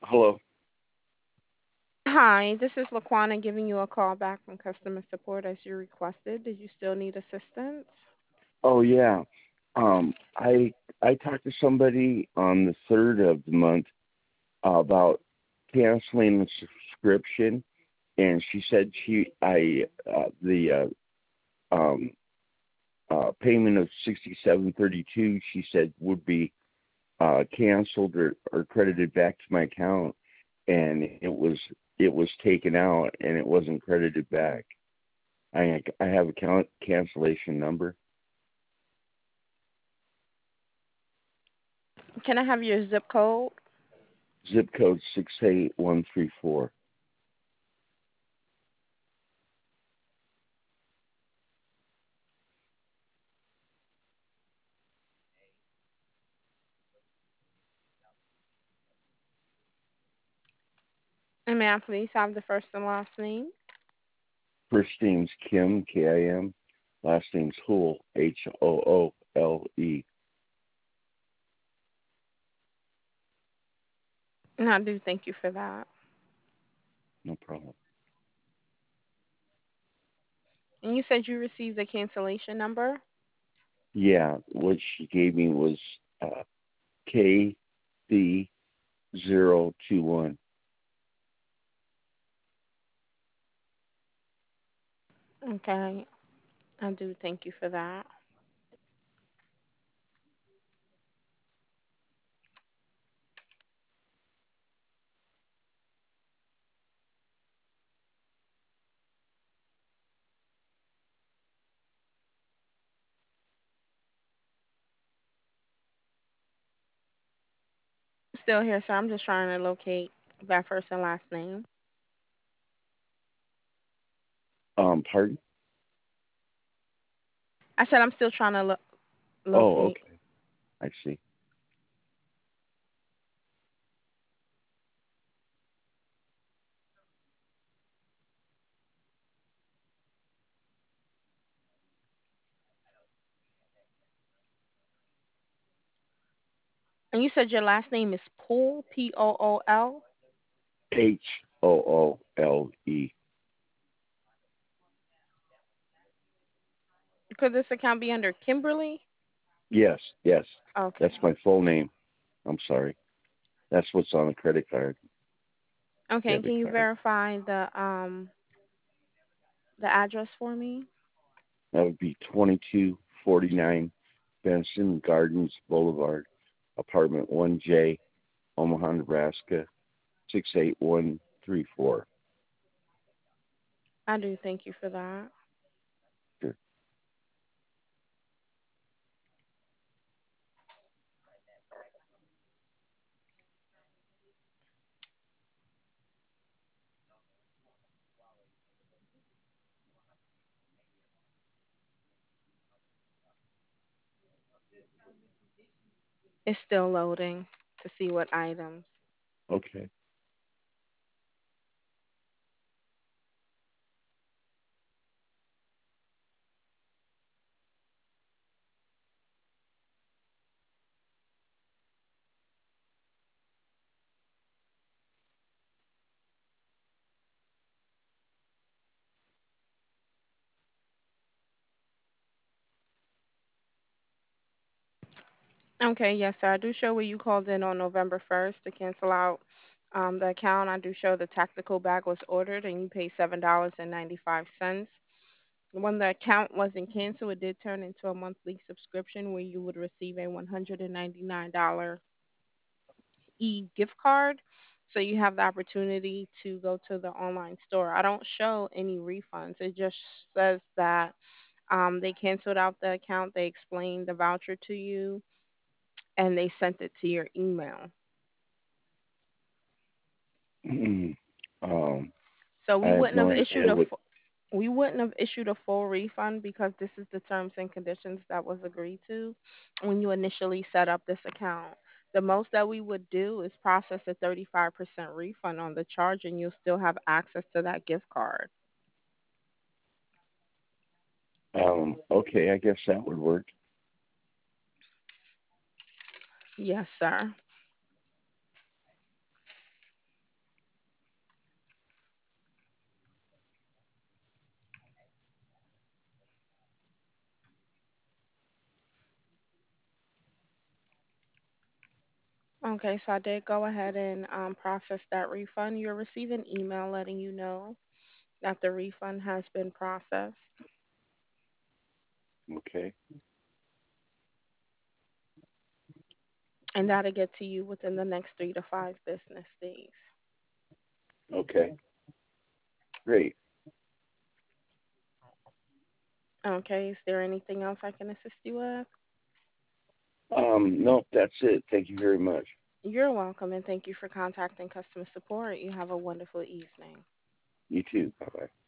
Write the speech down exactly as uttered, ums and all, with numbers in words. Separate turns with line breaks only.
Hello.
Hi, this is Laquana giving you a call back from customer support as you requested. Did you still need assistance?
Oh yeah. Um, I I talked to somebody on the third of the month about canceling the subscription, and she said she I uh, the uh, um, uh, payment of sixty seven thirty two. She said would be uh, canceled or, or credited back to my account, and it was it was taken out and it wasn't credited back. I I have a count, cancellation number.
Can I have your zip code?
Zip code six eight one three four.
And may I please have the first and last name?
First name's Kim, K I M. Last name's Hool, H O O L E.
And I do thank you for that.
No problem.
And you said you received a cancellation number?
Yeah, what she gave me was uh, K C zero two one.
Okay, I do thank you for that. Still here, sir. I'm just trying to locate that first and last name.
Um, pardon?
I said I'm still trying to lo-
Oh,
locate.
okay. I see.
And you said your last name is Pool, P O O L?
H O O L E.
Could this account be under Kimberly?
Yes, yes. That's
Okay.
my full name. I'm sorry. That's what's on the credit card,
Okay, and
debit
can you
card.
verify the um the address for me?
That would be twenty-two forty-nine Benson Gardens Boulevard, apartment one J, Omaha, Nebraska, six eight one three four.
I do thank you for that.
Sure.
It's still loading to see what items.
Okay.
Okay, yes, sir. I do show where you called in on November first to cancel out um the account. I do show the tactical bag was ordered and you paid seven dollars and ninety five cents. When the account wasn't canceled, it did turn into a monthly subscription where you would receive a one hundred and ninety nine dollar e gift card. So you have the opportunity to go to the online store. I don't show any refunds. It just says that um, they canceled out the account. They explained the voucher to you, and they sent it to your email.
um,
So
I
we
have
wouldn't
no
have issued
idea
a
what.
fu- we wouldn't have issued a full refund because this is the terms and conditions that was agreed to when you initially set up this account. The most that we would do is process a thirty-five percent refund on the charge and you'll still have access to that gift card.
Um, okay, I guess that would work.
Yes, sir. Okay, so I did go ahead and um, process that refund. You'll receive an email letting you know that the refund has been processed,
Okay.
and that'll get to you within the next three to five business days.
Okay. Great.
Okay, is there anything else I can assist you with?
Um, no, that's it. Thank you very much.
You're welcome, and thank you for contacting customer support. You have a wonderful evening.
You too. Bye bye.